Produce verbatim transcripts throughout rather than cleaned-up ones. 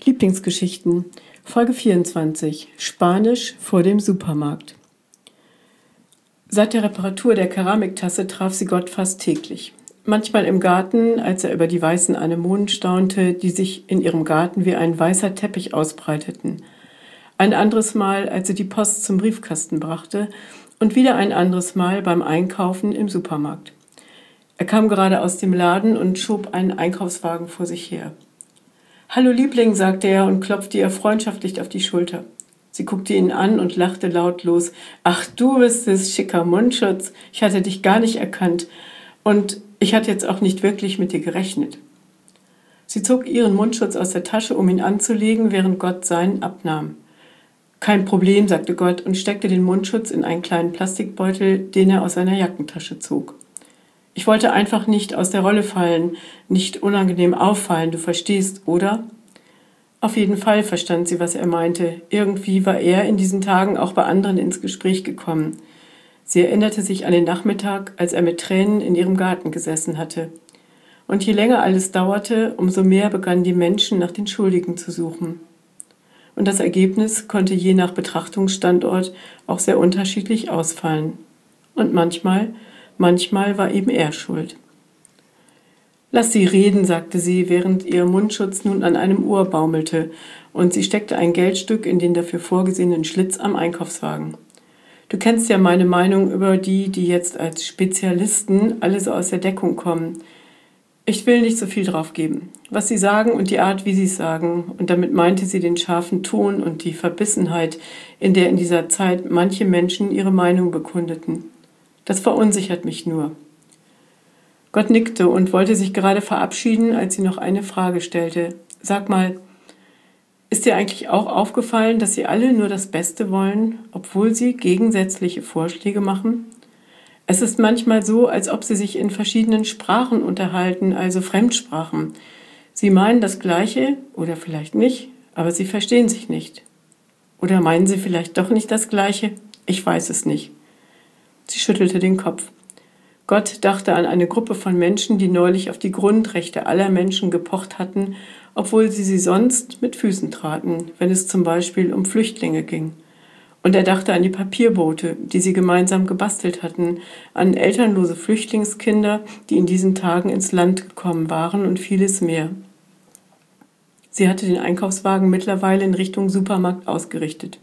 Lieblingsgeschichten, Folge vierundzwanzig, Spanisch vor dem Supermarkt. Seit der Reparatur der Keramiktasse traf sie Gott fast täglich. Manchmal im Garten, als er über die weißen Anemonen staunte, die sich in ihrem Garten wie ein weißer Teppich ausbreiteten. Ein anderes Mal, als sie die Post zum Briefkasten brachte und wieder ein anderes Mal beim Einkaufen im Supermarkt. Er kam gerade aus dem Laden und schob einen Einkaufswagen vor sich her. »Hallo Liebling«, sagte er und klopfte ihr freundschaftlich auf die Schulter. Sie guckte ihn an und lachte lautlos. »Ach, du bist es, schicker Mundschutz. Ich hatte dich gar nicht erkannt. Und ich hatte jetzt auch nicht wirklich mit dir gerechnet.« Sie zog ihren Mundschutz aus der Tasche, um ihn anzulegen, während Gott seinen abnahm. »Kein Problem«, sagte Gott und steckte den Mundschutz in einen kleinen Plastikbeutel, den er aus seiner Jackentasche zog. »Ich wollte einfach nicht aus der Rolle fallen, nicht unangenehm auffallen, du verstehst, oder?« Auf jeden Fall verstand sie, was er meinte. Irgendwie war er in diesen Tagen auch bei anderen ins Gespräch gekommen. Sie erinnerte sich an den Nachmittag, als er mit Tränen in ihrem Garten gesessen hatte. Und je länger alles dauerte, umso mehr begannen die Menschen nach den Schuldigen zu suchen. Und das Ergebnis konnte je nach Betrachtungsstandort auch sehr unterschiedlich ausfallen. Und manchmal, manchmal war eben er schuld. »Lass sie reden«, sagte sie, während ihr Mundschutz nun an einem Ohr baumelte, und sie steckte ein Geldstück in den dafür vorgesehenen Schlitz am Einkaufswagen. »Du kennst ja meine Meinung über die, die jetzt als Spezialisten alle so aus der Deckung kommen. Ich will nicht so viel drauf geben. Was sie sagen und die Art, wie sie es sagen«, und damit meinte sie den scharfen Ton und die Verbissenheit, in der in dieser Zeit manche Menschen ihre Meinung bekundeten. »Das verunsichert mich nur.« Gott nickte und wollte sich gerade verabschieden, als sie noch eine Frage stellte. »Sag mal, ist dir eigentlich auch aufgefallen, dass sie alle nur das Beste wollen, obwohl sie gegensätzliche Vorschläge machen? Es ist manchmal so, als ob sie sich in verschiedenen Sprachen unterhalten, also Fremdsprachen. Sie meinen das Gleiche oder vielleicht nicht, aber sie verstehen sich nicht. Oder meinen sie vielleicht doch nicht das Gleiche? Ich weiß es nicht.« Sie schüttelte den Kopf. Gott dachte an eine Gruppe von Menschen, die neulich auf die Grundrechte aller Menschen gepocht hatten, obwohl sie sie sonst mit Füßen traten, wenn es zum Beispiel um Flüchtlinge ging. Und er dachte an die Papierboote, die sie gemeinsam gebastelt hatten, an elternlose Flüchtlingskinder, die in diesen Tagen ins Land gekommen waren und vieles mehr. Sie hatte den Einkaufswagen mittlerweile in Richtung Supermarkt ausgerichtet.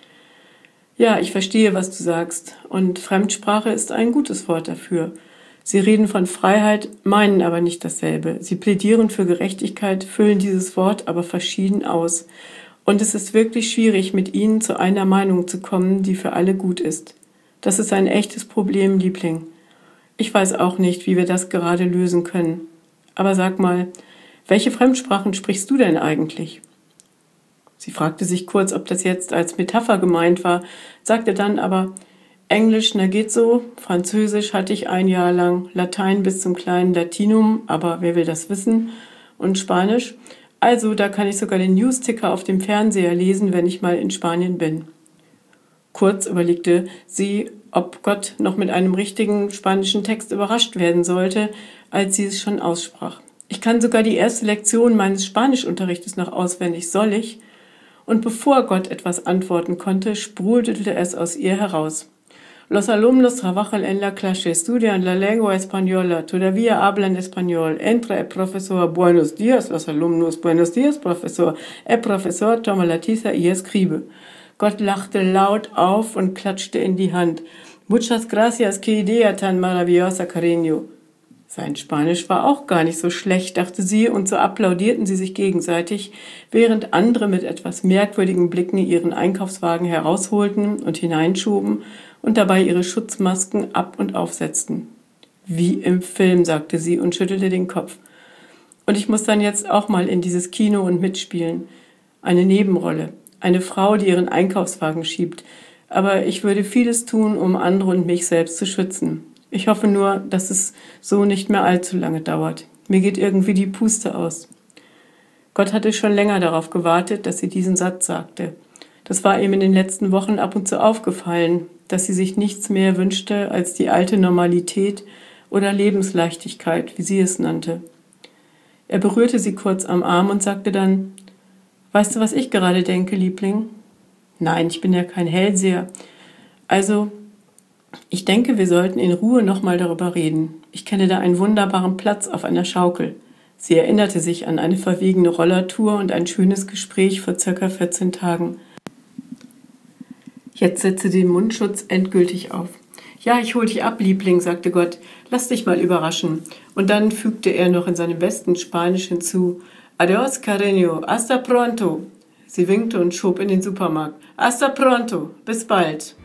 »Ja, ich verstehe, was du sagst. Und Fremdsprache ist ein gutes Wort dafür. Sie reden von Freiheit, meinen aber nicht dasselbe. Sie plädieren für Gerechtigkeit, füllen dieses Wort aber verschieden aus. Und es ist wirklich schwierig, mit ihnen zu einer Meinung zu kommen, die für alle gut ist. Das ist ein echtes Problem, Liebling. Ich weiß auch nicht, wie wir das gerade lösen können. Aber sag mal, welche Fremdsprachen sprichst du denn eigentlich?« Sie fragte sich kurz, ob das jetzt als Metapher gemeint war, sagte dann aber, »Englisch, na geht so, Französisch hatte ich ein Jahr lang, Latein bis zum kleinen Latinum, aber wer will das wissen, und Spanisch, also da kann ich sogar den Newsticker auf dem Fernseher lesen, wenn ich mal in Spanien bin.« Kurz überlegte sie, ob Gott noch mit einem richtigen spanischen Text überrascht werden sollte, als sie es schon aussprach. »Ich kann sogar die erste Lektion meines Spanischunterrichtes noch auswendig, soll ich?« Und bevor Gott etwas antworten konnte, sprudelte es aus ihr heraus. Los alumnos trabajan en la clase, estudian la lengua española, todavía hablan español. Entra el profesor, buenos días, los alumnos, buenos días, profesor. El profesor toma la tiza y escribe. Gott lachte laut auf und klatschte in die Hand. Muchas gracias, que idea tan maravillosa, cariño. Sein Spanisch war auch gar nicht so schlecht, dachte sie, und so applaudierten sie sich gegenseitig, während andere mit etwas merkwürdigen Blicken ihren Einkaufswagen herausholten und hineinschoben und dabei ihre Schutzmasken ab- und aufsetzten. »Wie im Film«, sagte sie und schüttelte den Kopf. »Und ich muss dann jetzt auch mal in dieses Kino und mitspielen. Eine Nebenrolle, eine Frau, die ihren Einkaufswagen schiebt. Aber ich würde vieles tun, um andere und mich selbst zu schützen. Ich hoffe nur, dass es so nicht mehr allzu lange dauert. Mir geht irgendwie die Puste aus.« Gott hatte schon länger darauf gewartet, dass sie diesen Satz sagte. Das war ihm in den letzten Wochen ab und zu aufgefallen, dass sie sich nichts mehr wünschte als die alte Normalität oder Lebensleichtigkeit, wie sie es nannte. Er berührte sie kurz am Arm und sagte dann, Weißt du, was ich gerade denke, Liebling? Nein, ich bin ja kein Hellseher. Also, ich denke, wir sollten in Ruhe nochmal darüber reden. Ich kenne da einen wunderbaren Platz auf einer Schaukel. Sie erinnerte sich an eine verwegene Rollertour und ein schönes Gespräch vor circa vierzehn Tagen. Jetzt setze den Mundschutz endgültig auf. Ja, ich hol dich ab, Liebling, sagte Gott. Lass dich mal überraschen. Und dann fügte er noch in seinem besten Spanisch hinzu. Adios, cariño, hasta pronto. Sie winkte und schob in den Supermarkt. Hasta pronto, bis bald.